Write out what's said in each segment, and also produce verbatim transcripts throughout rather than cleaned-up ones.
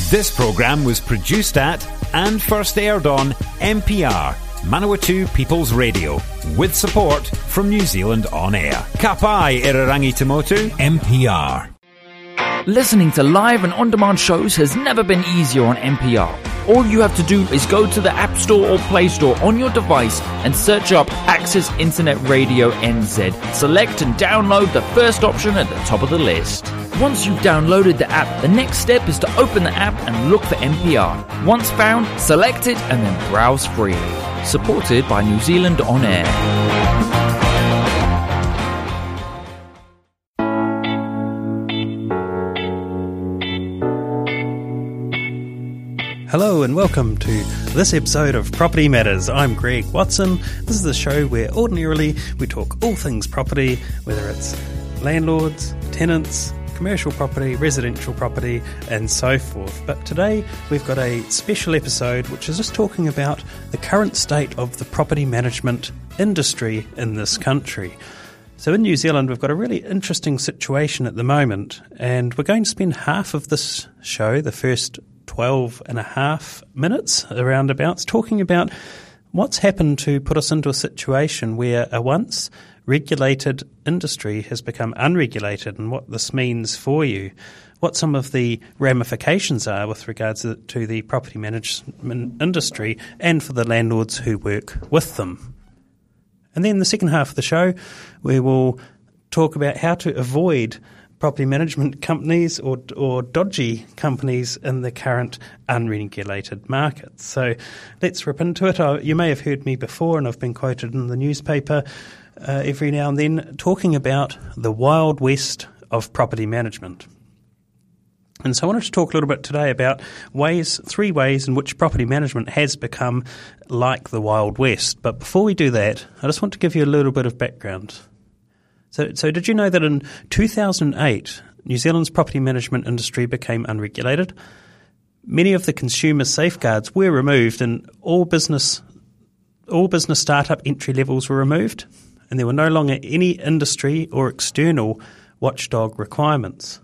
This programme was produced at and first aired on M P R, Manawatu People's Radio, with support from New Zealand On Air. Ka pai Irarangi Tamotu, M P R. Listening to live and on-demand shows has never been easier on M P R. All you have to do is go to the App Store or Play Store on your device and search up Access Internet Radio N Z. Select and download the first option at the top of the list. Once you've downloaded the app, the next step is to open the app and look for M P R. Once found, select it and then browse freely. Supported by New Zealand On Air. Hello and welcome to this episode of Property Matters. I'm Greg Watson. This is the show where ordinarily we talk all things property, whether it's landlords, tenants, commercial property, residential property, and so forth. But today we've got a special episode which is just talking about the current state of the property management industry in this country. So in New Zealand we've got a really interesting situation at the moment, and we're going to spend half of this show, the first twelve and a half minutes around abouts, talking about what's happened to put us into a situation where a once regulated industry has become unregulated, and what this means for you, what some of the ramifications are with regards to the property management industry and for the landlords who work with them. And then the second half of the show, we will talk about how to avoid property management companies or or dodgy companies in the current unregulated market. So let's rip into it. I, you may have heard me before, and I've been quoted in the newspaper uh, every now and then talking about the Wild West of property management. And so I wanted to talk a little bit today about ways, three ways in which property management has become like the Wild West. But before we do that, I just want to give you a little bit of background. So, so did you know that in two thousand eight, New Zealand's property management industry became unregulated? Many of the consumer safeguards were removed, and all business, all business startup entry levels were removed, and there were no longer any industry or external watchdog requirements.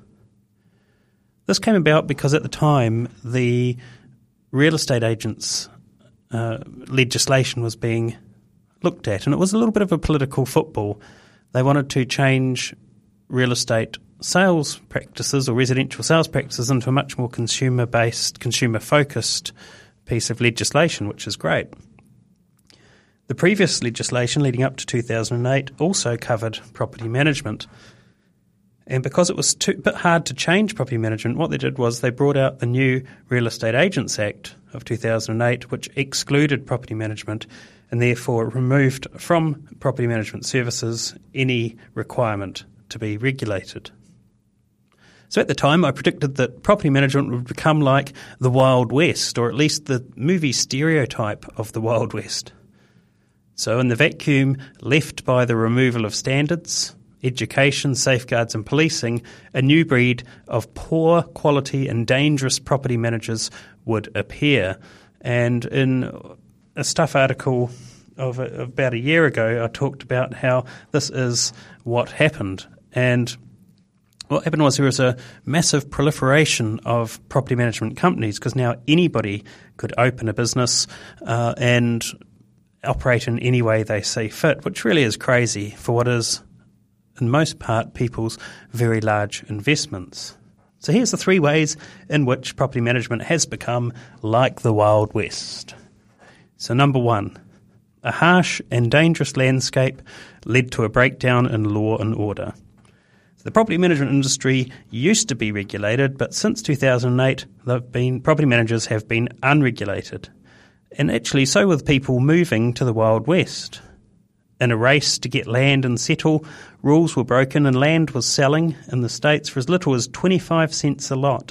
This came about because at the time the real estate agents' uh, legislation was being looked at, and it was a little bit of a political football. They wanted to change real estate sales practices or residential sales practices into a much more consumer-based, consumer-focused piece of legislation, which is great. The previous legislation leading up to two thousand eight also covered property management. And because it was too, a bit hard to change property management, what they did was they brought out the new Real Estate Agents Act of two thousand eight, which excluded property management and therefore removed from property management services any requirement to be regulated. So at the time I predicted that property management would become like the Wild West, or at least the movie stereotype of the Wild West. So in the vacuum left by the removal of standards, education, safeguards and policing, a new breed of poor quality and dangerous property managers would appear. And in a Stuff article of, a, of about a year ago, I talked about how this is what happened. And what happened was there was a massive proliferation of property management companies, because now anybody could open a business uh, and operate in any way they see fit, which really is crazy for what is, in most part, people's very large investments. So here's the three ways in which property management has become like the Wild West. So number one, a harsh and dangerous landscape led to a breakdown in law and order. So the property management industry used to be regulated, but since two thousand eight, they've been, property managers have been unregulated. And actually so with people moving to the Wild West. In a race to get land and settle, rules were broken and land was selling in the States for as little as twenty-five cents a lot.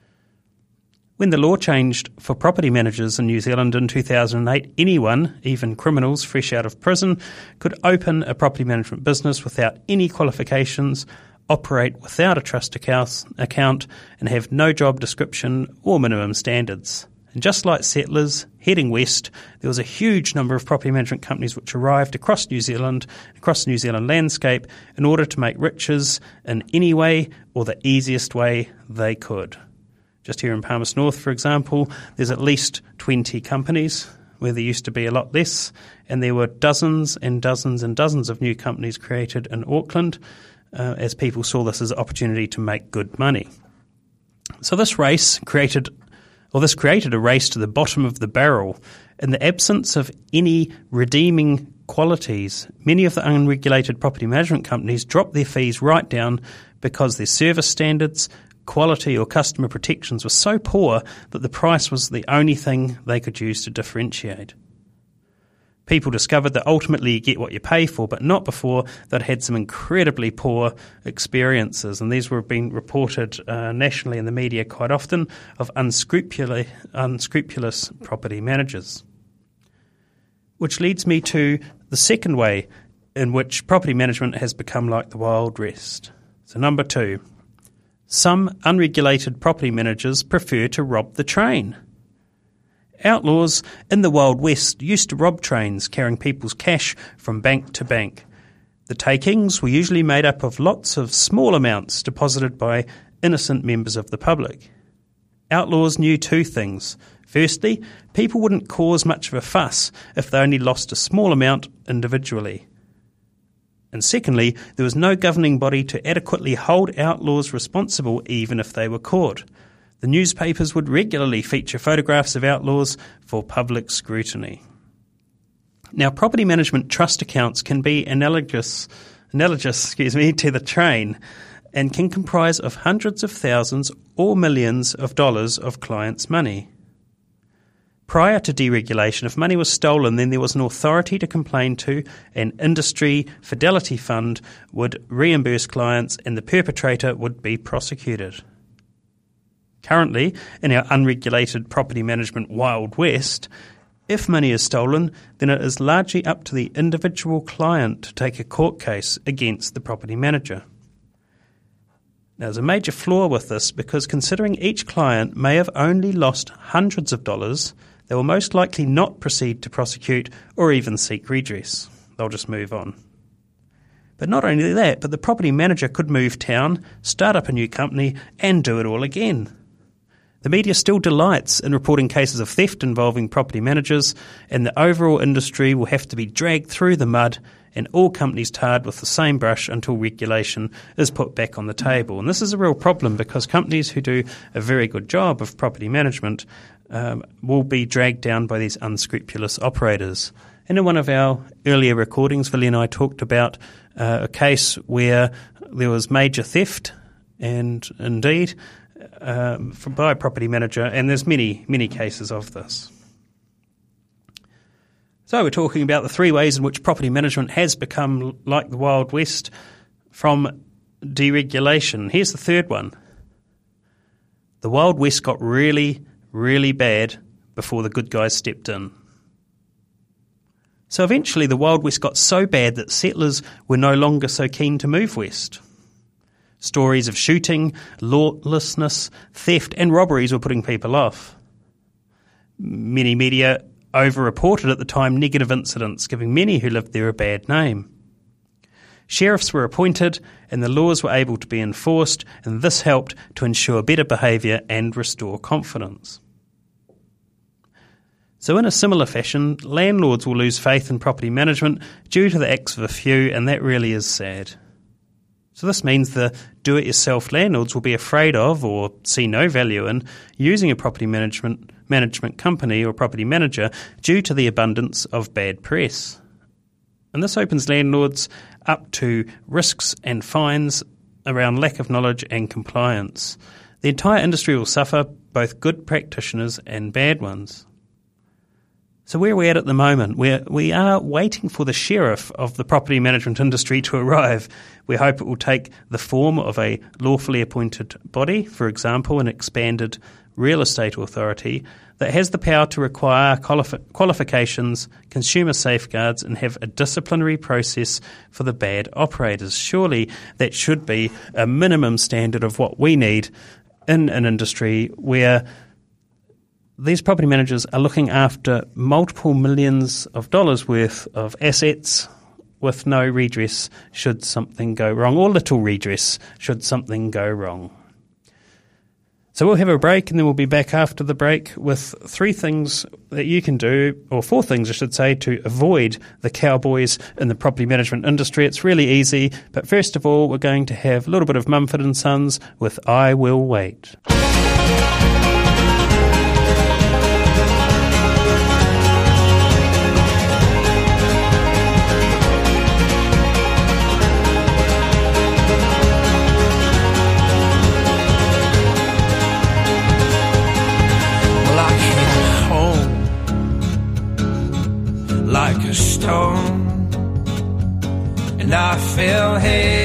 When the law changed for property managers in New Zealand in two thousand eight, anyone, even criminals fresh out of prison, could open a property management business without any qualifications, operate without a trust account, and have no job description or minimum standards. And just like settlers heading west, there was a huge number of property management companies which arrived across New Zealand, across the New Zealand landscape, in order to make riches in any way or the easiest way they could. Just here in Palmerston North, for example, there's at least twenty companies where there used to be a lot less, and there were dozens and dozens and dozens of new companies created in Auckland uh, as people saw this as an opportunity to make good money. So this race created, or this created a race to the bottom of the barrel. In the absence of any redeeming qualities, many of the unregulated property management companies dropped their fees right down because their service standards, quality or customer protections were so poor that the price was the only thing they could use to differentiate. People discovered that ultimately you get what you pay for, but not before they'd had some incredibly poor experiences, and these were being reported uh, nationally in the media quite often of unscrupulous, unscrupulous property managers. Which leads me to the second way in which property management has become like the Wild West. So number two, some unregulated property managers prefer to rob the train. Outlaws in the Wild West used to rob trains carrying people's cash from bank to bank. The takings were usually made up of lots of small amounts deposited by innocent members of the public. Outlaws knew two things. Firstly, people wouldn't cause much of a fuss if they only lost a small amount individually. And secondly, there was no governing body to adequately hold outlaws responsible even if they were caught. The newspapers would regularly feature photographs of outlaws for public scrutiny. Now, property management trust accounts can be analogous, analogous, excuse me, to the train, and can comprise of hundreds of thousands or millions of dollars of clients' money. Prior to deregulation, if money was stolen, then there was an authority to complain to, an industry fidelity fund would reimburse clients, and the perpetrator would be prosecuted. Currently, in our unregulated property management Wild West, if money is stolen, then it is largely up to the individual client to take a court case against the property manager. Now, there's a major flaw with this because considering each client may have only lost hundreds of dollars, they will most likely not proceed to prosecute or even seek redress. They'll just move on. But not only that, but the property manager could move town, start up a new company, and do it all again. The media still delights in reporting cases of theft involving property managers, and the overall industry will have to be dragged through the mud and all companies tarred with the same brush until regulation is put back on the table. And this is a real problem because companies who do a very good job of property management um, will be dragged down by these unscrupulous operators. And in one of our earlier recordings, Villy and I talked about uh, a case where there was major theft, and indeed um, by a property manager, and there's many, many cases of this. So we're talking about the three ways in which property management has become like the Wild West from deregulation. Here's the third one. The Wild West got really, really bad before the good guys stepped in. So eventually the Wild West got so bad that settlers were no longer so keen to move west. Stories of shooting, lawlessness, theft and robberies were putting people off. Many media over-reported at the time negative incidents, giving many who lived there a bad name. Sheriffs were appointed and the laws were able to be enforced, and this helped to ensure better behaviour and restore confidence. So in a similar fashion, landlords will lose faith in property management due to the acts of a few, and that really is sad. So this means the do-it-yourself landlords will be afraid of or see no value in using a property management management company or property manager due to the abundance of bad press. And this opens landlords up to risks and fines around lack of knowledge and compliance. The entire industry will suffer, both good practitioners and bad ones. So where are we at at the moment? We're, we are waiting for the sheriff of the property management industry to arrive. We hope it will take the form of a lawfully appointed body, for example, an expanded real estate authority that has the power to require qualifi- qualifications, consumer safeguards, and have a disciplinary process for the bad operators. Surely that should be a minimum standard of what we need in an industry where these property managers are looking after multiple millions of dollars worth of assets with no redress should something go wrong, or little redress should something go wrong. So we'll have a break and then we'll be back after the break with three things that you can do, or four things I should say, to avoid the cowboys in the property management industry. It's really easy, but first of all we're going to have a little bit of Mumford and Sons with I Will Wait. Like a stone, and I fell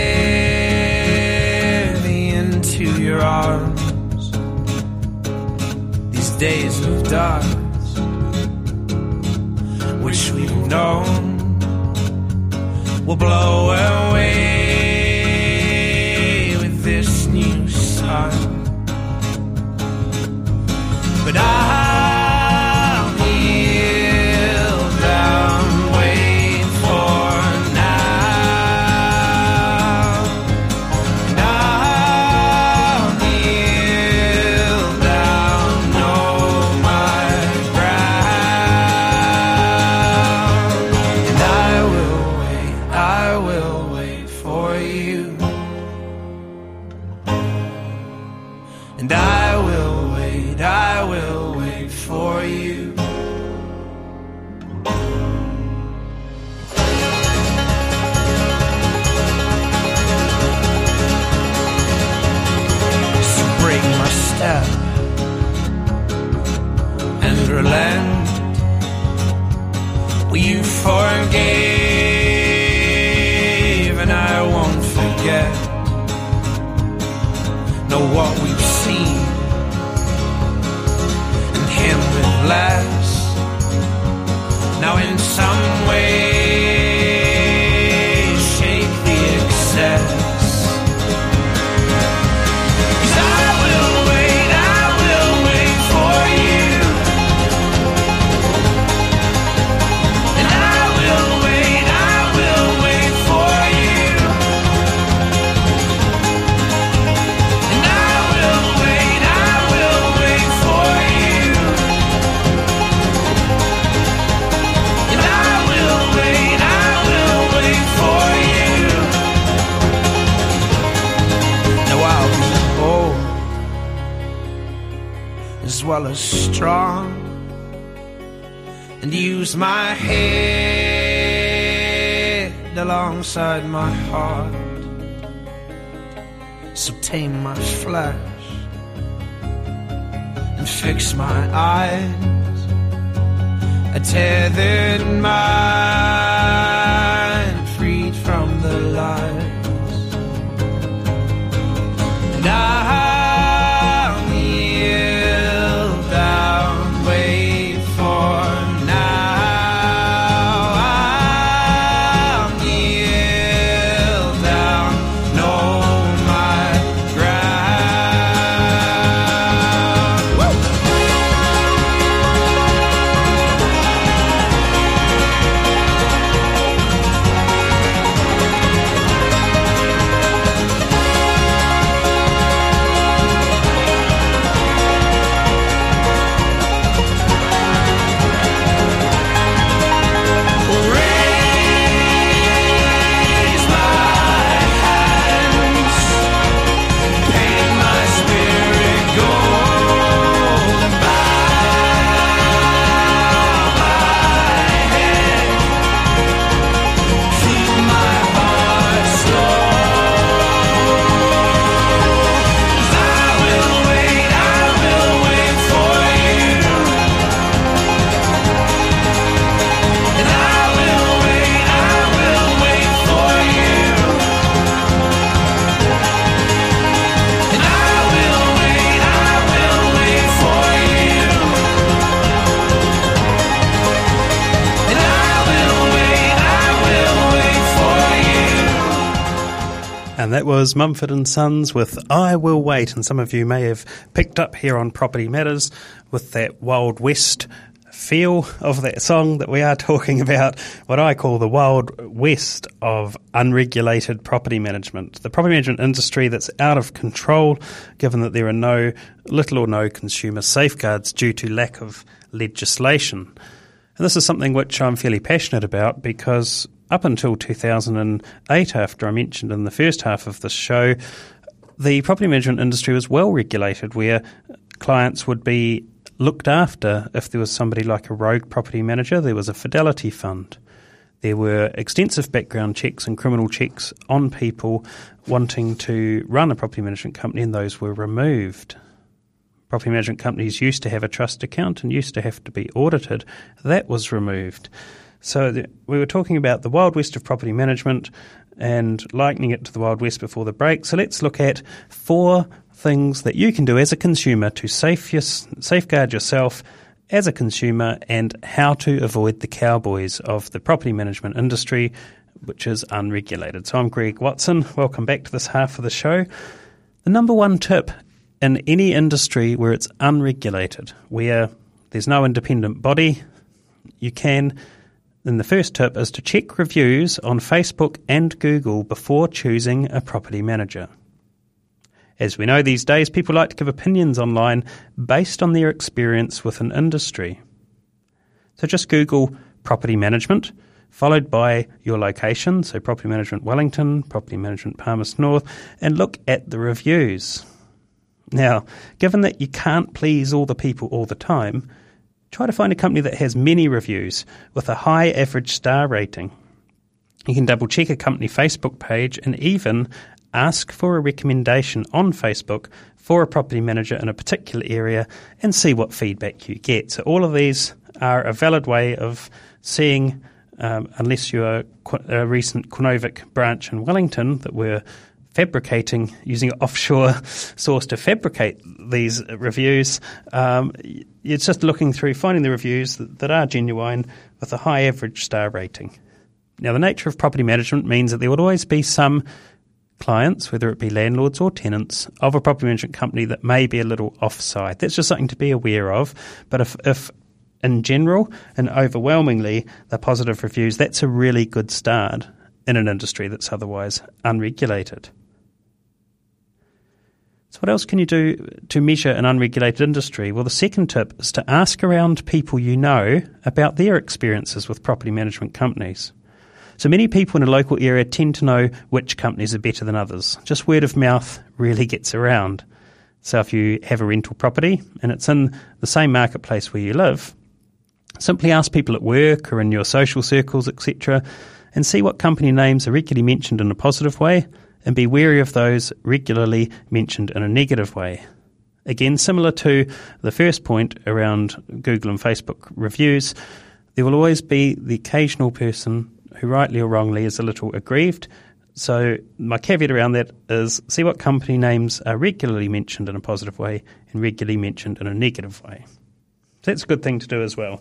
heavy into your arms. These days of dark, which we've known, will blow away with this new sun. But I and relent. You forgave, and I won't forget. Know what we've seen, and him with less. Now in some way, shake the excess. As well as strong, and use my head alongside my heart. So tame my flesh and fix my eyes, a tethered mind freed from the lies. And I And that was Mumford and Sons with I Will Wait. And some of you may have picked up here on Property Matters with that Wild West feel of that song that we are talking about what I call the Wild West of unregulated property management. The property management industry that's out of control, given that there are no, little or no consumer safeguards due to lack of legislation. And this is something which I'm fairly passionate about because up until two thousand eight, after I mentioned in the first half of this show, the property management industry was well regulated, where clients would be looked after. If there was somebody like a rogue property manager, there was a fidelity fund. There were extensive background checks and criminal checks on people wanting to run a property management company, and those were removed. Property management companies used to have a trust account and used to have to be audited. That was removed. So the, we were talking about the Wild West of property management and likening it to the Wild West before the break. So let's look at four things that you can do as a consumer to safe your, safeguard yourself as a consumer and how to avoid the cowboys of the property management industry, which is unregulated. So I'm Greg Watson. Welcome back to this half of the show. The number one tip in any industry where it's unregulated, where there's no independent body, you can, then the first tip is to check reviews on Facebook and Google before choosing a property manager. As we know these days, people like to give opinions online based on their experience with an industry. So just Google property management, followed by your location, so Property Management Wellington, Property Management Palmerston North, and look at the reviews. Now, given that you can't please all the people all the time, try to find a company that has many reviews with a high average star rating. You can double check a company Facebook page and even ask for a recommendation on Facebook for a property manager in a particular area and see what feedback you get. So all of these are a valid way of seeing, um, unless you're a recent Quinnovic branch in Wellington that were fabricating, using an offshore source to fabricate these reviews, um, it's just looking through, finding the reviews that, that are genuine with a high average star rating. Now, the nature of property management means that there would always be some clients, whether it be landlords or tenants, of a property management company that may be a little offside. That's just something to be aware of. But if, if in general and overwhelmingly they're positive reviews, that's a really good start in an industry that's otherwise unregulated. So what else can you do to measure an unregulated industry? Well, the second tip is to ask around people you know about their experiences with property management companies. So many people in a local area tend to know which companies are better than others. Just word of mouth really gets around. So if you have a rental property and it's in the same marketplace where you live, simply ask people at work or in your social circles, et cetera, and see what company names are regularly mentioned in a positive way and be wary of those regularly mentioned in a negative way. Again, similar to the first point around Google and Facebook reviews, there will always be the occasional person who rightly or wrongly is a little aggrieved. So my caveat around that is see what company names are regularly mentioned in a positive way and regularly mentioned in a negative way. So that's a good thing to do as well.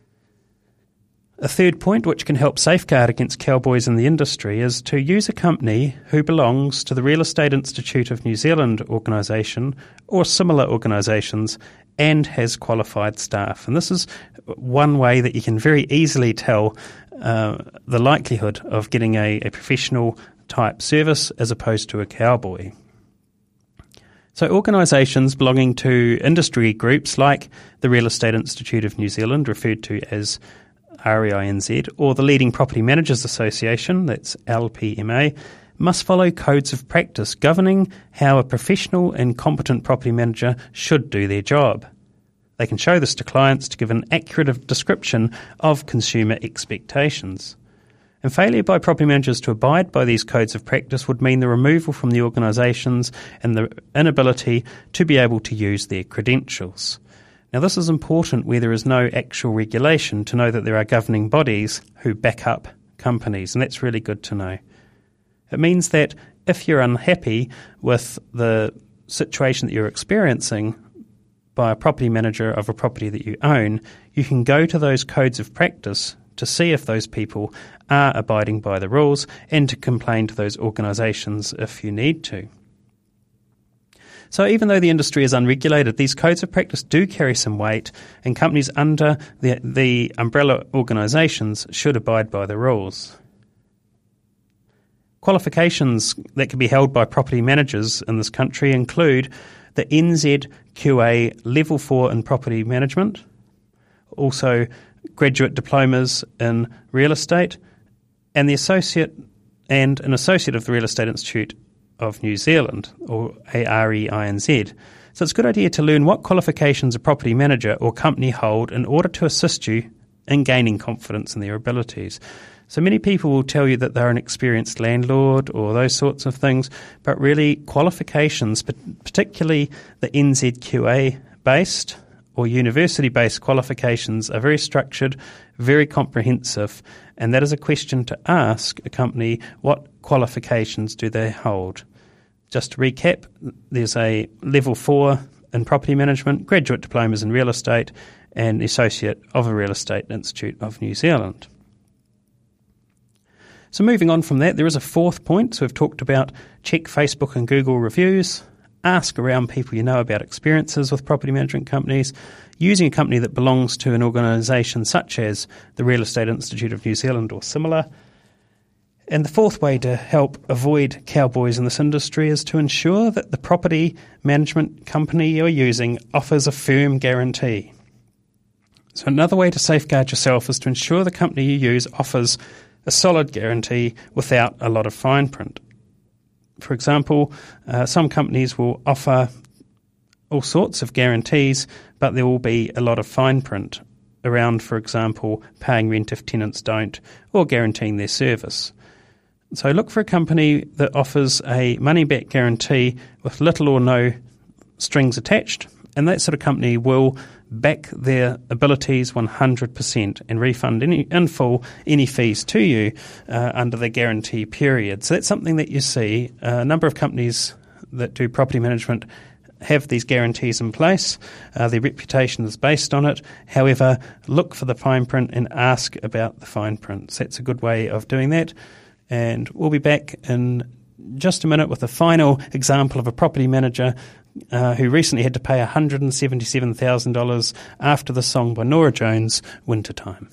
A third point which can help safeguard against cowboys in the industry is to use a company who belongs to the Real Estate Institute of New Zealand organisation or similar organisations and has qualified staff. And this is one way that you can very easily tell uh, the likelihood of getting a, a professional type service as opposed to a cowboy. So organisations belonging to industry groups like the Real Estate Institute of New Zealand, referred to as R E I N Z, or the Leading Property Managers Association, that's L P M A, must follow codes of practice governing how a professional and competent property manager should do their job. They can show this to clients to give an accurate description of consumer expectations. And failure by property managers to abide by these codes of practice would mean the removal from the organisations and the inability to be able to use their credentials. Now, this is important where there is no actual regulation to know that there are governing bodies who back up companies, and that's really good to know. It means that if you're unhappy with the situation that you're experiencing by a property manager of a property that you own, you can go to those codes of practice to see if those people are abiding by the rules and to complain to those organisations if you need to. So even though the industry is unregulated, these codes of practice do carry some weight, and companies under the, the umbrella organisations should abide by the rules. Qualifications that can be held by property managers in this country include the N Z Q A Level four in Property Management, also graduate diplomas in real estate, and the associate and an associate of the Real Estate Institute of New Zealand, or A R E I N Z. So it's a good idea to learn what qualifications a property manager or company hold in order to assist you in gaining confidence in their abilities. So many people will tell you that they're an experienced landlord or those sorts of things, but really qualifications, particularly the N Z Q A-based or university-based qualifications, are very structured, very comprehensive, and that is a question to ask a company: what qualifications do they hold? Just to recap, there's a level four in property management, graduate diplomas in real estate, and the associate of a Real Estate Institute of New Zealand. So moving on from that, there is a fourth point. So we've talked about check Facebook and Google reviews, ask around people you know about experiences with property management companies, using a company that belongs to an organisation such as the Real Estate Institute of New Zealand or similar. And the fourth way to help avoid cowboys in this industry is to ensure that the property management company you're using offers a firm guarantee. So another way to safeguard yourself is to ensure the company you use offers a solid guarantee without a lot of fine print. For example, uh, some companies will offer all sorts of guarantees, but there will be a lot of fine print around, for example, paying rent if tenants don't, or guaranteeing their service. So look for a company that offers a money-back guarantee with little or no strings attached, and that sort of company will back their abilities one hundred percent and refund any, in full any fees to you uh, under the guarantee period. So that's something that you see. Uh, a number of companies that do property management have these guarantees in place. Uh, their reputation is based on it. However, look for the fine print and ask about the fine print. So that's a good way of doing that. And we'll be back in just a minute with a final example of a property manager uh, who recently had to pay one hundred seventy-seven thousand dollars after the song by Norah Jones, Wintertime.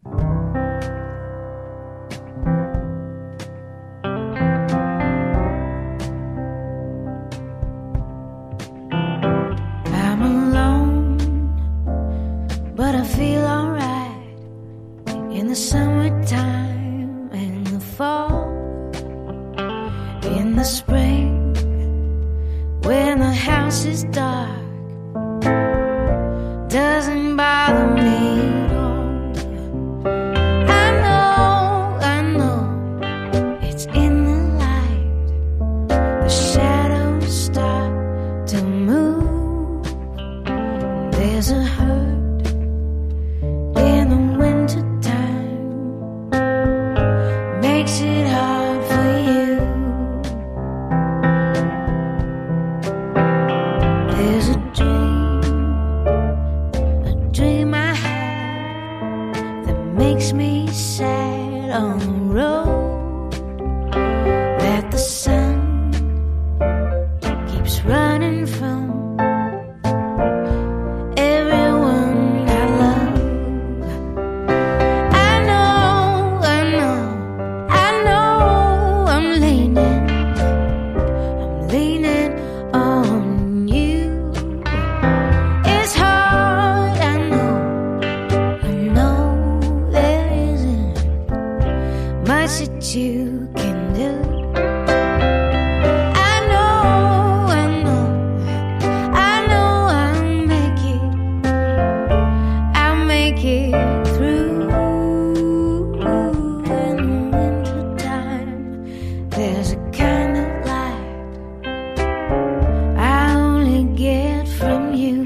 I'm alone, but I feel alright in the summertime and the fall, in the spring when the house is dark, doesn't bother me at all. I know, I know, it's in the light, the shadows start to move. There's a hurt in the winter time, makes it hard for you. There's a dream, a dream I have that makes me sad on the road, that the sun keeps running from everyone I love. I know, I know, I know I'm leaning, I'm leaning on you. It's hard, I know, I know there isn't much that you can do. I know, I know, I know I'll make it, I'll make it through. In the winter time, there's a kind of light I only get from you.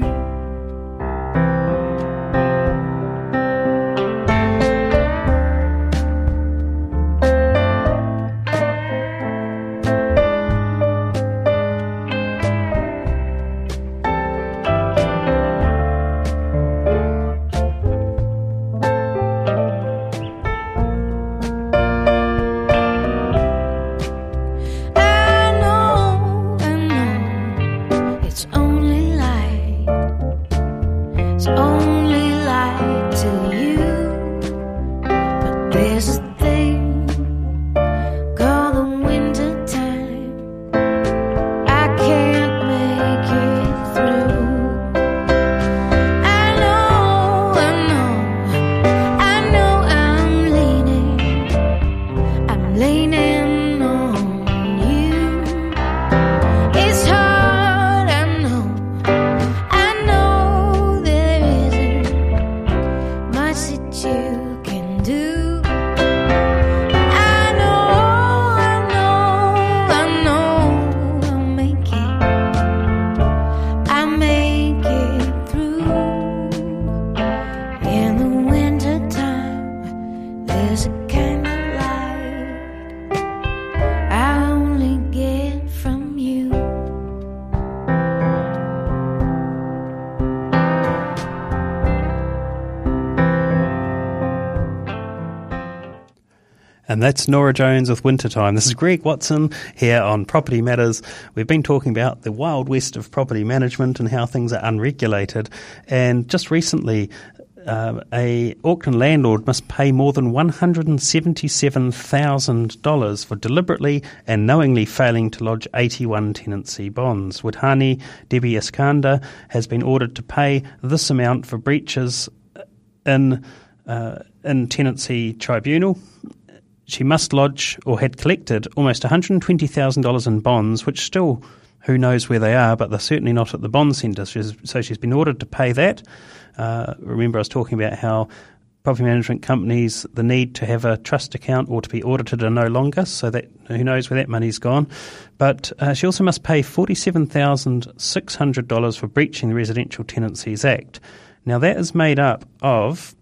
And that's Nora Jones with Wintertime. This is Greg Watson here on Property Matters. We've been talking about the wild west of property management and how things are unregulated. And just recently, uh, a Auckland landlord must pay more than one hundred seventy-seven thousand dollars for deliberately and knowingly failing to lodge eighty-one tenancy bonds. Wadhani Debbie Iskander has been ordered to pay this amount for breaches in, uh, in tenancy tribunal. She must lodge or had collected almost one hundred twenty thousand dollars in bonds, which still, who knows where they are, but they're certainly not at the bond centre. She's, so she's been ordered to pay that. Uh, remember I was talking about how property management companies, the need to have a trust account or to be audited are no longer, so that who knows where that money's gone. But uh, she also must pay forty-seven thousand six hundred dollars for breaching the Residential Tenancies Act. Now that is made up of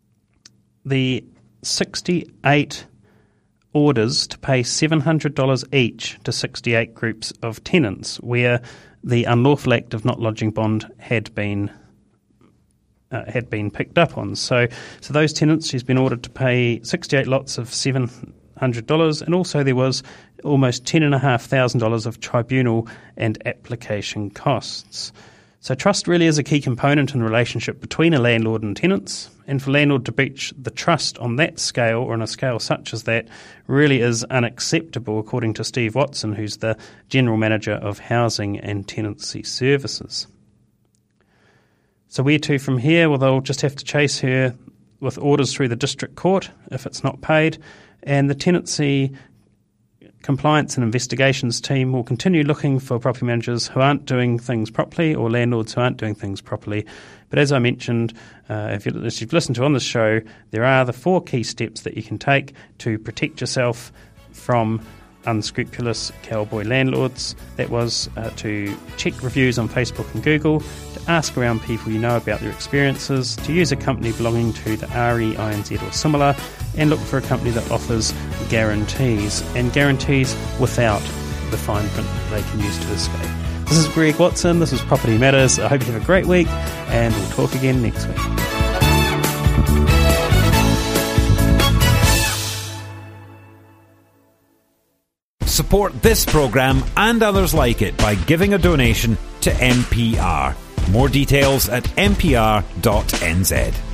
the sixty-eight orders to pay seven hundred dollars each to sixty-eight groups of tenants where the unlawful act of not lodging bond had been uh, had been picked up on. So so those tenants, she's been ordered to pay sixty-eight lots of seven hundred dollars, and also there was almost ten thousand five hundred dollars of tribunal and application costs. So trust really is a key component in the relationship between a landlord and tenants, and for landlord to breach the trust on that scale or on a scale such as that really is unacceptable, according to Steve Watson, who's the General Manager of Housing and Tenancy Services. So where to from here? Well, they'll just have to chase her with orders through the district court if it's not paid, and the tenancy compliance and investigations team will continue looking for property managers who aren't doing things properly or landlords who aren't doing things properly. But as I mentioned, uh, if, you, if you've listened to on this show, there are the four key steps that you can take to protect yourself from unscrupulous cowboy landlords. That was uh, to check reviews on Facebook and Google, to ask around people you know about their experiences, to use a company belonging to the R E I N Z or similar, and look for a company that offers guarantees, and guarantees without the fine print that they can use to escape. This is Greg Watson, this is Property Matters. I hope you have a great week, and we'll talk again next week. Support this programme and others like it by giving a donation to N P R. More details at n p r dot n z.